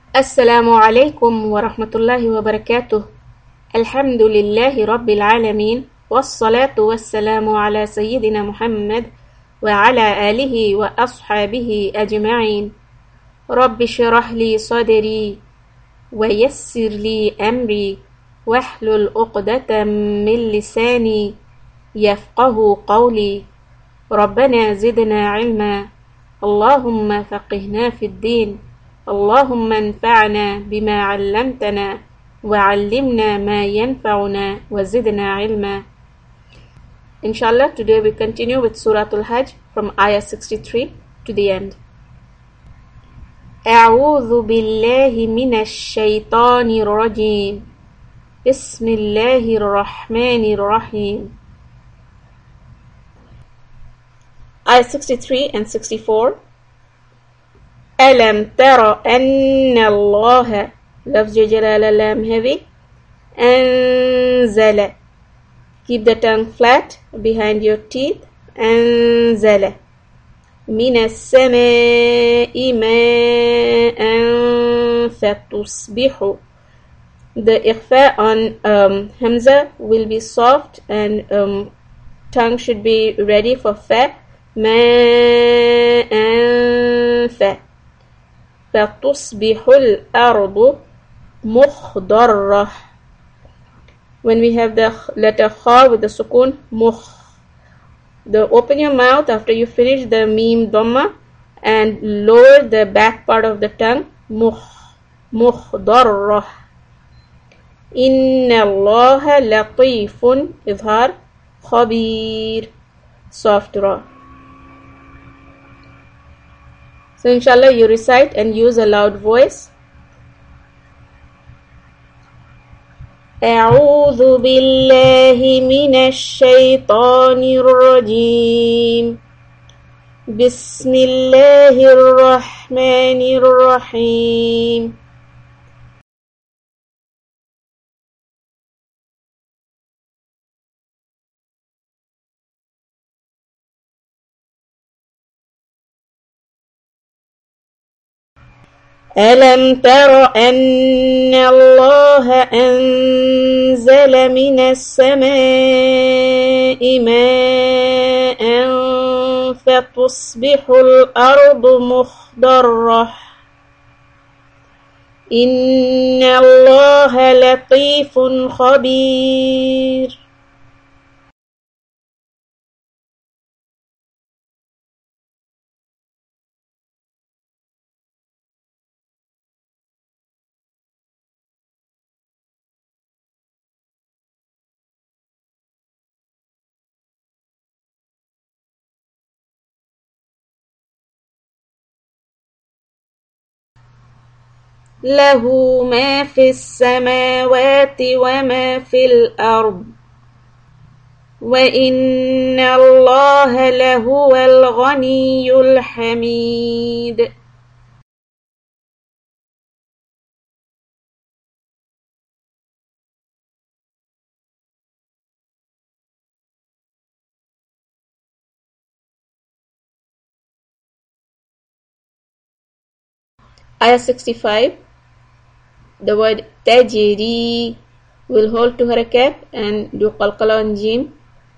السلام عليكم ورحمة الله وبركاته. الحمد لله رب العالمين، والصلاة والسلام على سيدنا محمد وعلى آله وأصحابه أجمعين. رب اشرح لي صدري ويسر لي أمري واحلل عقدة من لساني يفقه قولي. ربنا زدنا علما، اللهم فقهنا في الدين، اللهم انفعنا بما علمتنا وعلمنا ما ينفعنا وزدنا علما. Inshallah, today we continue with Surah Al-Hajj from Ayah 63 to the end. أعوذ بالله من الشيطان الرجيم. بسم الله الرحمن الرحيم. Ayah 63 and 64. ألم تر أن الله لفظ جلالة لام heavy. أنزل, keep the tongue flat behind your teeth. أنزل من السماء ماء فتصبح. The ikhfa on Hamza will be soft and tongue should be ready for fa. ماء ف فتصبح الأرض مخضرة. When we have the letter kha with the sukun mukh, open your mouth after you finish the meme dhamma and lower the back part of the tongue. مخضرة. إن الله لطيف إظهار خبير soft ra. So inshallah you recite and use a loud voice. أعوذ بالله من الشيطان الرجيم. بسم الله الرحمن الرحيم. ألم تر أن الله أنزل من السماء ماء فتصبح الأرض مخضرة. إن الله لطيف خبير. له ما في السماوات وما في الأرض وإن الله لهو الغني الحميد. Ayah 65. The word tajri will hold to harakat and do qalqala on jim.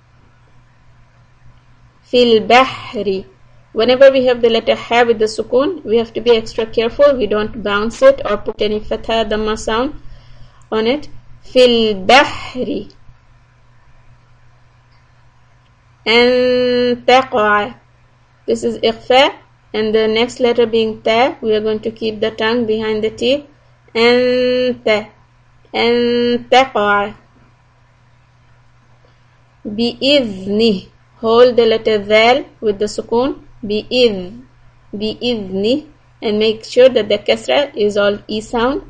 Fil bahri. Whenever we have the letter ha with the sukun, we have to be extra careful. We don't bounce it or put any fatha dhamma sound on it. Fil bahri. And taqa'a. This is ikhfa, and the next letter being ta, we are going to keep the tongue behind the teeth. And taqa'a. Bi'idhni. Hold the letter dhal with the sukun. Bi'idhni. And make sure that the kasra is all e sound.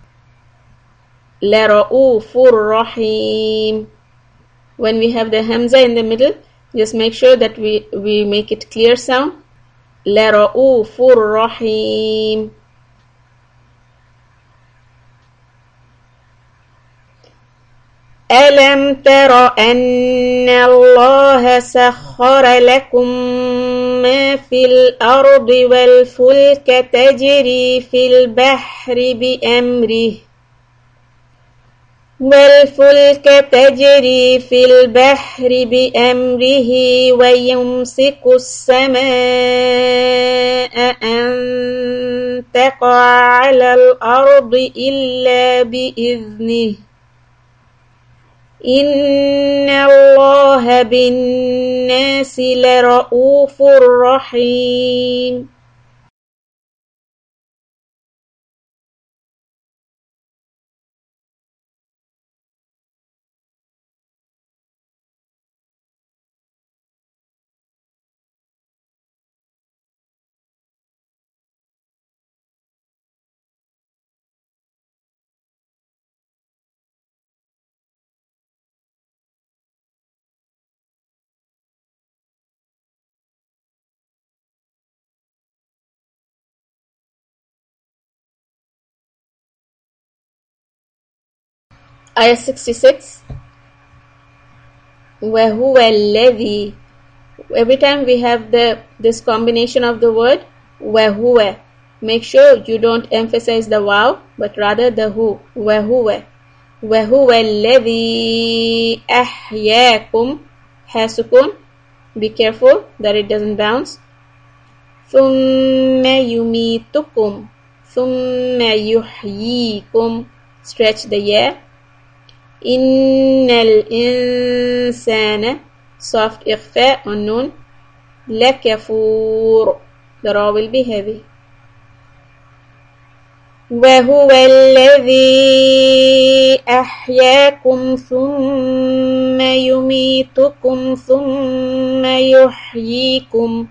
La ra'ufur rahim. When we have the hamza in the middle, just make sure that we make it clear sound. La ra'ufur rahim. ألم تر أن الله سخر لكم ما في الأرض والفلك تجري في البحر بأمره ويمسك السماء أن تقع على الأرض إلا بإذنه إن الله بالناس لرءوف رحيم. Ayah 66. وَهُوَ الَّذِي. Every time we have this combination of the word وَهُوَ, make sure you don't emphasize the waw but rather the hu. وَهُوَ الَّذِي أَحْيَاكُمْ has sukun. Be careful that it doesn't bounce. ثُمَّ يُمِيتُكُمْ ثُمَّ يُحْيِيكُمْ. Stretch the ya. إن الإنسان soft إخفاء on nun. لكفور, the ra will be heavy. وهو الذي أحياكم ثم يميتكم ثم يحييكم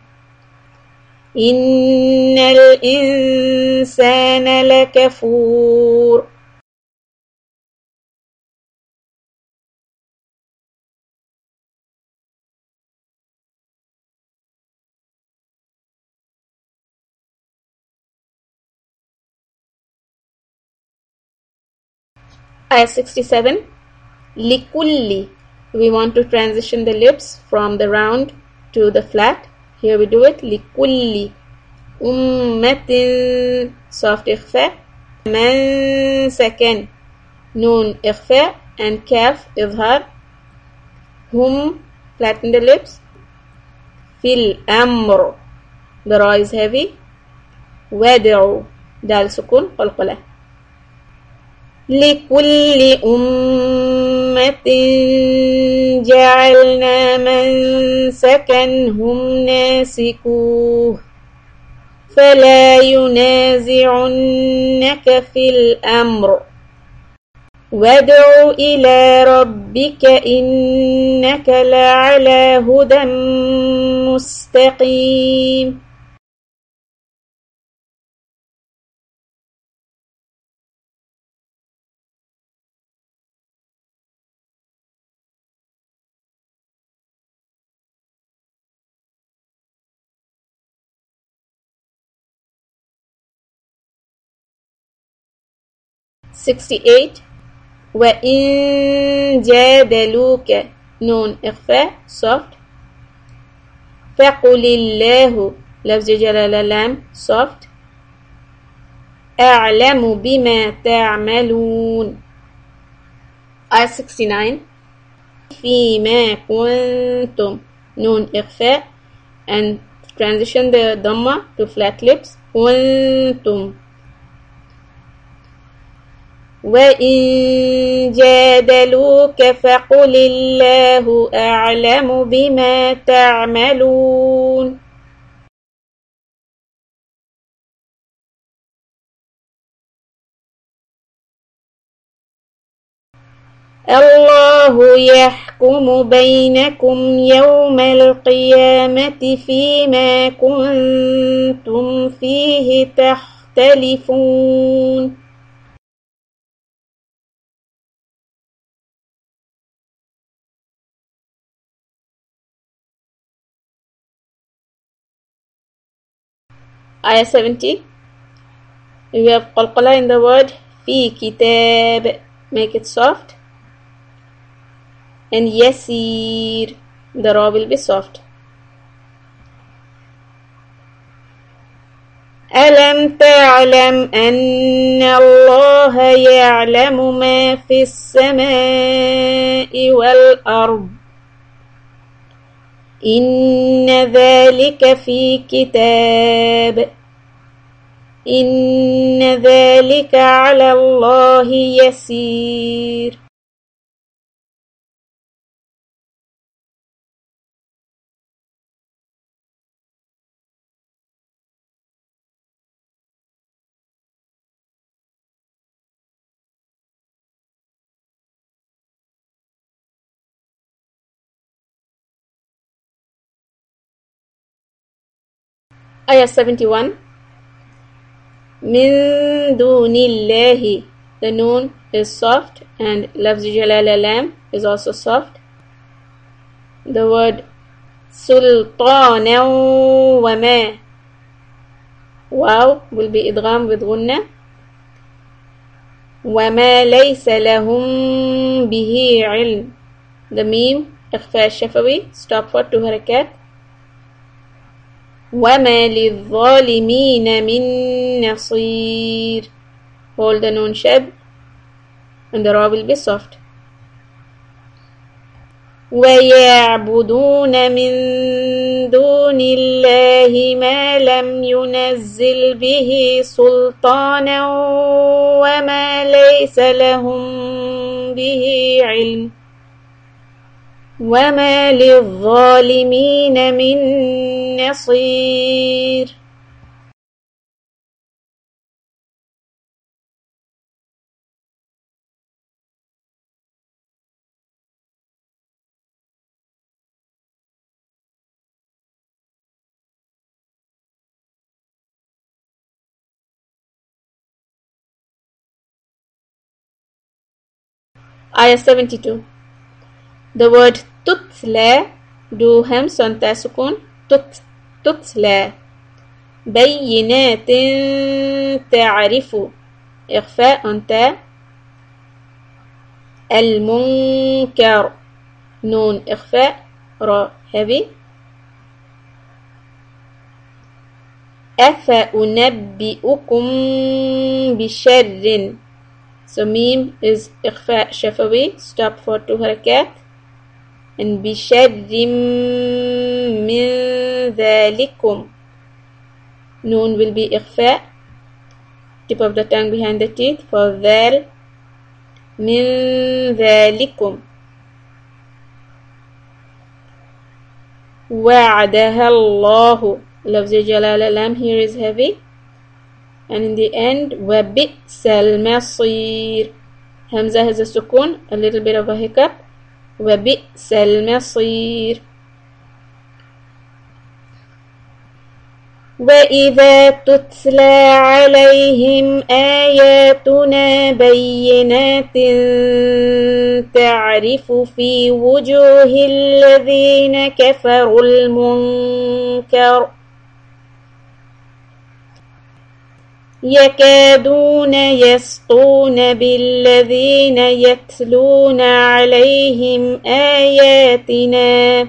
إن الإنسان لكفور. Ayah 67. لِكُلِّ. We want to transition the lips from the round to the flat. Here we do it. لِكُلِّ أُمَّةٍ soft إخفاء. من سكن نون إخفاء and كاف إظهار. هم flatten the lips. في الأمر, the ra is heavy. وادعوا, دال سكون قلقلة. لكل أمة جعلنا منسكا هم ناسكوه فلا ينازعنك في الأمر وادع إلى ربك إنك لعلى هدى مستقيم. (68) وإن جادلوك نون إخفاء soft. فقل الله لفظ جلالة لام soft. أعلم بما تعملون. Ayah 69. فيما كنتم نون إخفاء and transition the dhamma to flat lips. كنتم. وإن جادلوك فقل الله أعلم بما تعملون. الله يحكم بينكم يوم القيامة فيما كنتم فيه تختلفون. Ayah 70. We have qalqala in the word fi kitab. Make it soft. and يسير, the ra will be soft. ألم تعلم أن الله يعلم ما في السماء والأرض إن ذلك في كتاب إن ذلك على الله يسير. Ayah 71. Min dunillahi, the noon is soft and lafz jalala lam is also soft. The word sultanan wa ma, wow will be idgham with gunna. Wa ma laysa lahum bihi ilm, the meme ikhfa shafawi, stop for 2 harakat. وَمَا لِلظَّالِمِينَ مِن نَصِيرٍ, hold the noon shad and the ra will be soft. وَيَعْبُدُونَ مِن دُونِ اللَّهِ مَا لَمْ يُنَزِّلْ بِهِ سُلْطَانًا وَمَا لَيْسَ لَهُم بِهِ عِلْمٌ وَمَا لِلظَّالِمِينَ مِن نَصِيرٍ. Ayah 72. The word tutla, do hams on ta sukun, tutla. بينات تعرف, إخفاء on ta. المنكر, نون إخفاء, را heavy. أفأنبئكم بشر, so meme is إخفاء شفوي, stop for 2 harakat. And بشر من ذلكم, noon will be إخفاء, tip of the tongue behind the teeth for ذال. من ذلكم. وعدها الله, لفظ جلالة لام here is heavy. And in the end, وبئس المصير, Hamza has a sukun, a little bit of a hiccup. وبئس المصير. وإذا تتلى عليهم آياتنا بينات تعرف في وجوه الذين كفروا المنكر يكادون يسطون بالذين يتلون عليهم آياتنا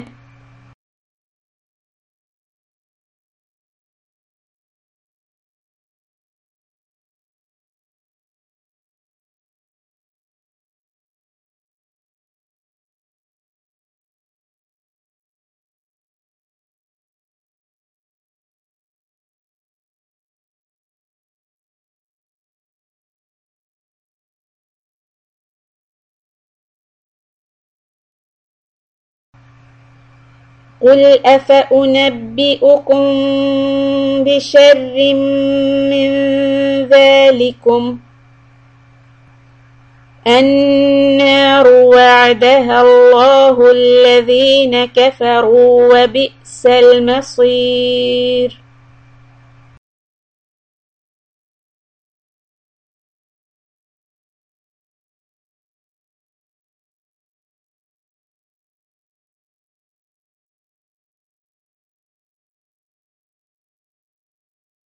قل أفأنبئكم بشر من ذلكم النار وعدها الله الذين كفروا وبئس المصير.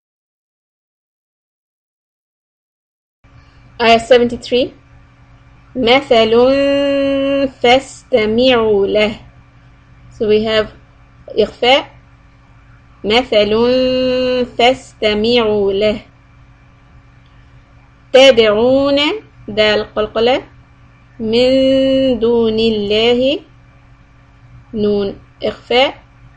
Ayah 73. مثل فاستمعوا له. So we have إخفاء مثل فاستمعوا له. تدعون دال قلقلة من دون الله نون إخفاء.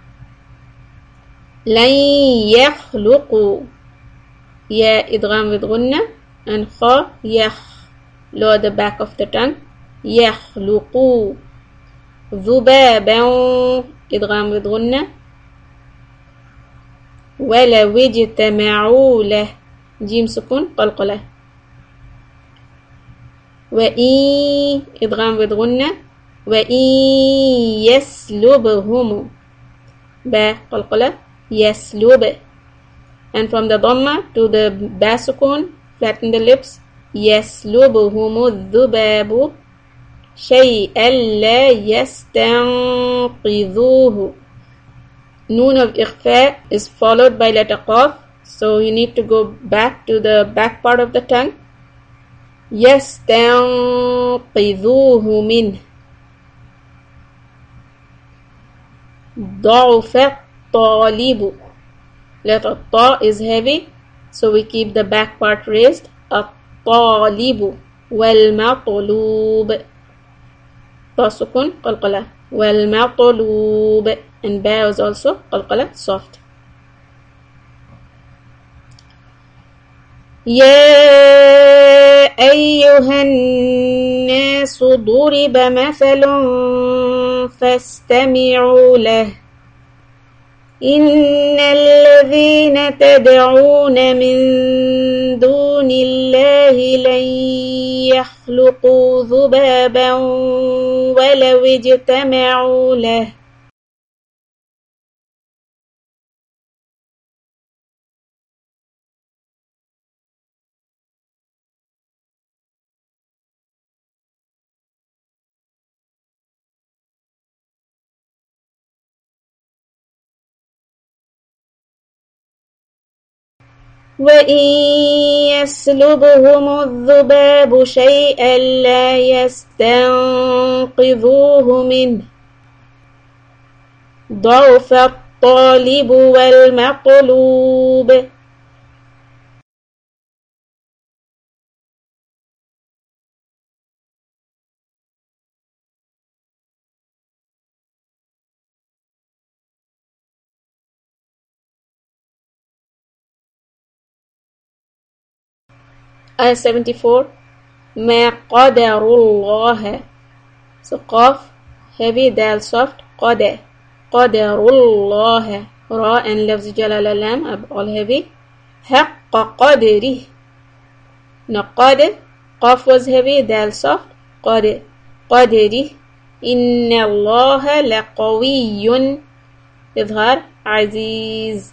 لن يخلقوا يا إدغام بغنة and خا يخ lower the back of the tongue يخلقوا. ذبابا إدغام بغنة. ولو اجتمعوا له جيم سكون قلقلة. وإن إدغام بغنة. وإن يسلبهم با قلقلة يسلب. And from the dhamma to the ba sukun, flatten the lips. يسلبهم الذباب شيئا لا يستنقذوه. Noon of ikhfa is followed by letter qaf, so you need to go back to the back part of the tongue. يستنقذوه منه. ضعف الطالب. Letter ta is heavy, so we keep the back part raised. الطالب والمطلوب ta sukun qalqala. والمطلوب and ba is also qalqala soft. يا أيها الناس ضرب مثل فاستمعوا له. إن الذين تدعون من دون الله لن يخلقوا ذبابا ولو اجتمعوا له. وإن يسلبهم الذباب شيئا لا يستنقذوه منه. ضعف الطالب والمطلوب. Ayah 74. ما قدر الله. So qaf heavy, dal soft. قدر الله. Ra and lafz jalal lam are all heavy. حق قدره. No قدر. Qaf was heavy, dal soft. قدره. إن الله لقوي. إظهار عزيز.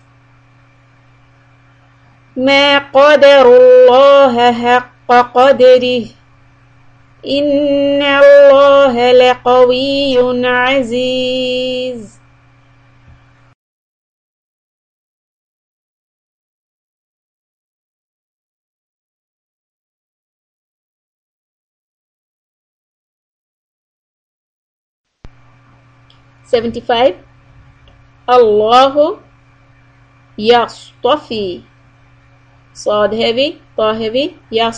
ما قدر الله حق قدره. إن الله لقوي عزيز. $75. الله يصطفي. صاد heavy, ta heavy.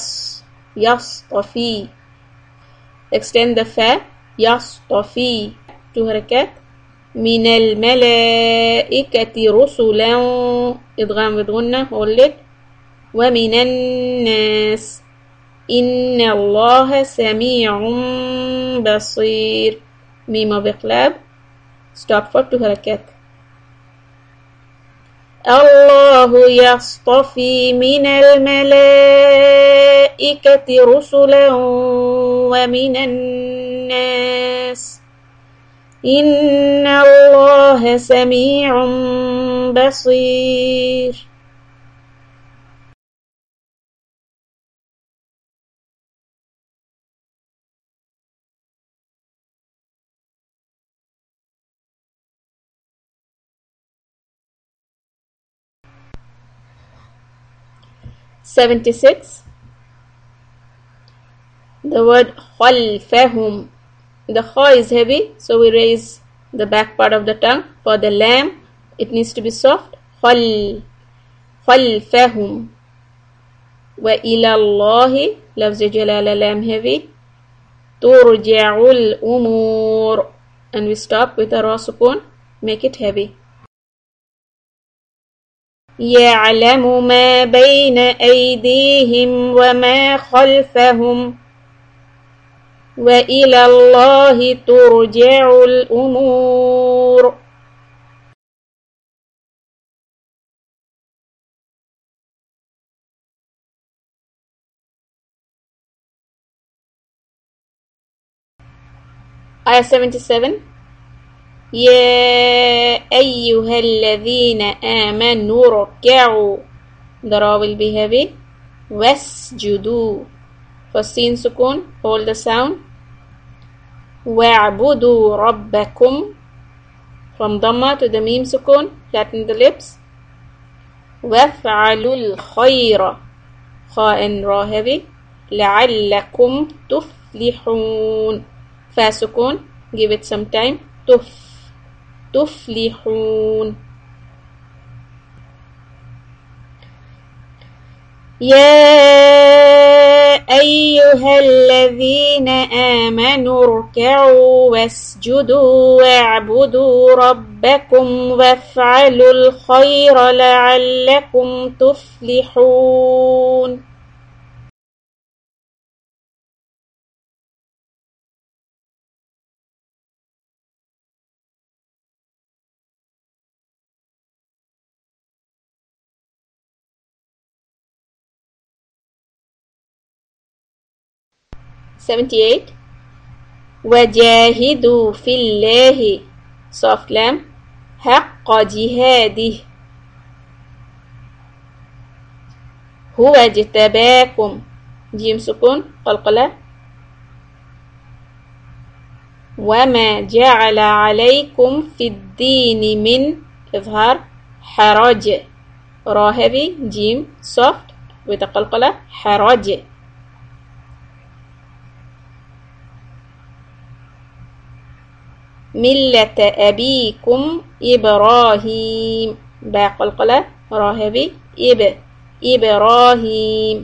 يصطفي. Extend the fa. يصطفي. 2 harakat. من الملائكة رسلا. إدغام بغنة. hold it. ومن الناس. إن الله سميع بصير. ميم بقلاب. Stop for 2 harakat. الله يصطفي من الملائكة رسلا ومن الناس. إن الله سميع بصير. $76. The word خلفهم. The kha is heavy, so we raise the back part of the tongue. For the lam, it needs to be soft. خلفهم. وإلى الله, لفظ جلالة لام heavy. ترجع الأمور. And we stop with a raw sukun, make it heavy. يعلم ما بين أيديهم وما خلفهم وإلى الله ترجع الأمور. Ayah 77. يا أيها الذين آمنوا اركعوا. The ra will be heavy. واسجدوا. For sin sukun, hold the sound. واعبدوا ربكم. From dhamma to the mim sukun, flatten the lips. وافعلوا الخير. Kha and ra heavy. لعلكم تفلحون. Fa sukun, give it some time. تفلحون. يا أيها الذين آمنوا اركعوا واسجدوا واعبدوا ربكم وافعلوا الخير لعلكم تفلحون. $78. وجاهدوا في الله. Soft lam. حق جهاده. هو اجتباكم. جيم سكون قلقلة. وما جعل عليكم في الدين من إظهار حرج. را heavy. جيم soft وتقلقلة. حرج. ملة أبيكم إبراهيم. با قلقلة. را heavy. إبراهيم.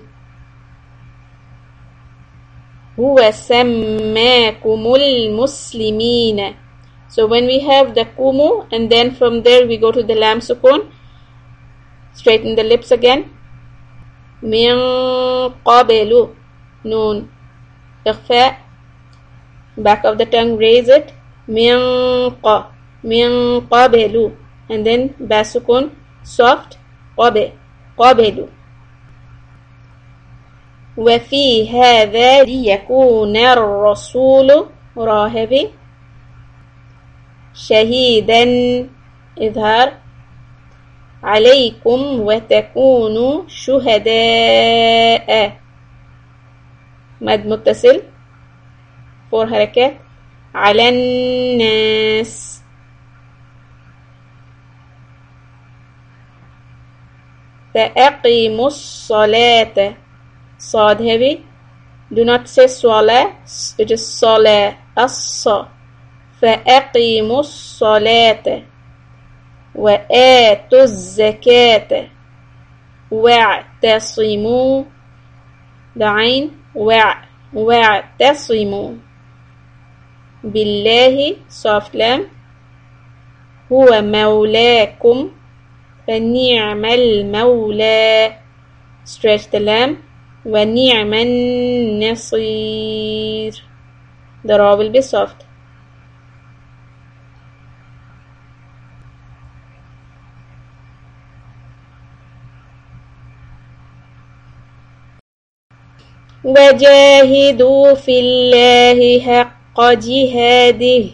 هو سماكم المسلمين. So when we have the kumu and then from there we go to the lam sukun, straighten the lips again. من قبل. Noon. إخفاء. Back of the tongue, raise it. من قبل. And then ba sukun, soft. قبل. وفي هذا ليكون الرسول را heavy. شهيدا إظهار عليكم وتكونوا شهداء. مد متصل 4 حركات. على الناس. فأقيموا الصلاة. صاد heavy. Do not say صلاة, it is صلاة. فأقيموا الصلاة وآتوا الزكاة واعتصموا. دعين. واعتصموا بالله. soft lam. هو مولاكم فنعم المولى. stretch the lam. ونعم النصير. The ra will be soft. وجاهدوا في الله حق جهاده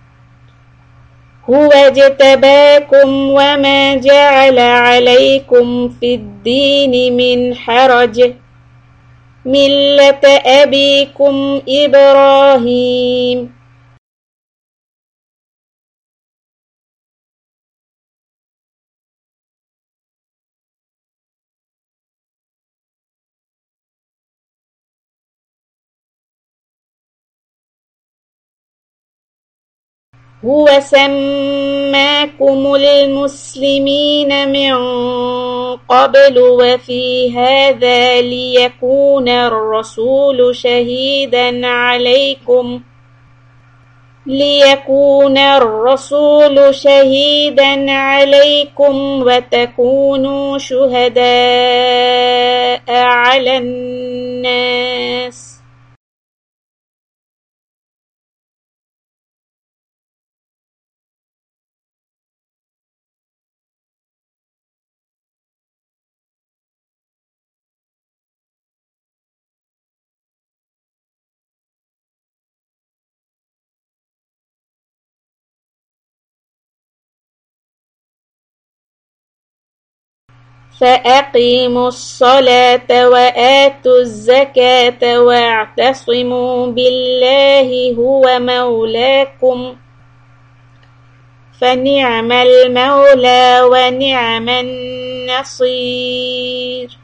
هو اجتباكم وما جعل عليكم في الدين من حرج ملة أبيكم إبراهيم هو سماكم المسلمين من قبل وفي هذا ليكون الرسول شهيدا عليكم وتكونوا شهداء على الناس. فأقيموا الصلاة وآتوا الزكاة واعتصموا بالله هو مولاكم فنعم المولى ونعم النصير.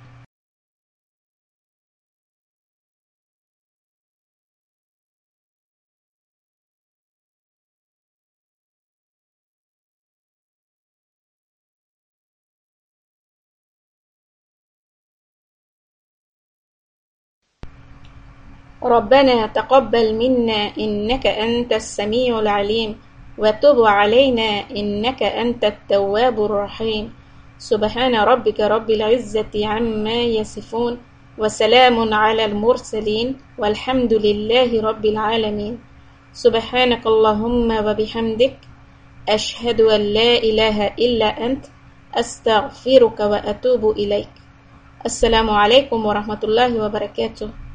ربنا تقبل منا إنك أنت السميع العليم وتب علينا إنك أنت التواب الرحيم. سبحان ربك رب العزة عما يصفون وسلام على المرسلين والحمد لله رب العالمين. سبحانك اللهم وبحمدك أشهد أن لا إله إلا أنت أستغفرك وأتوب إليك. السلام عليكم ورحمة الله وبركاته.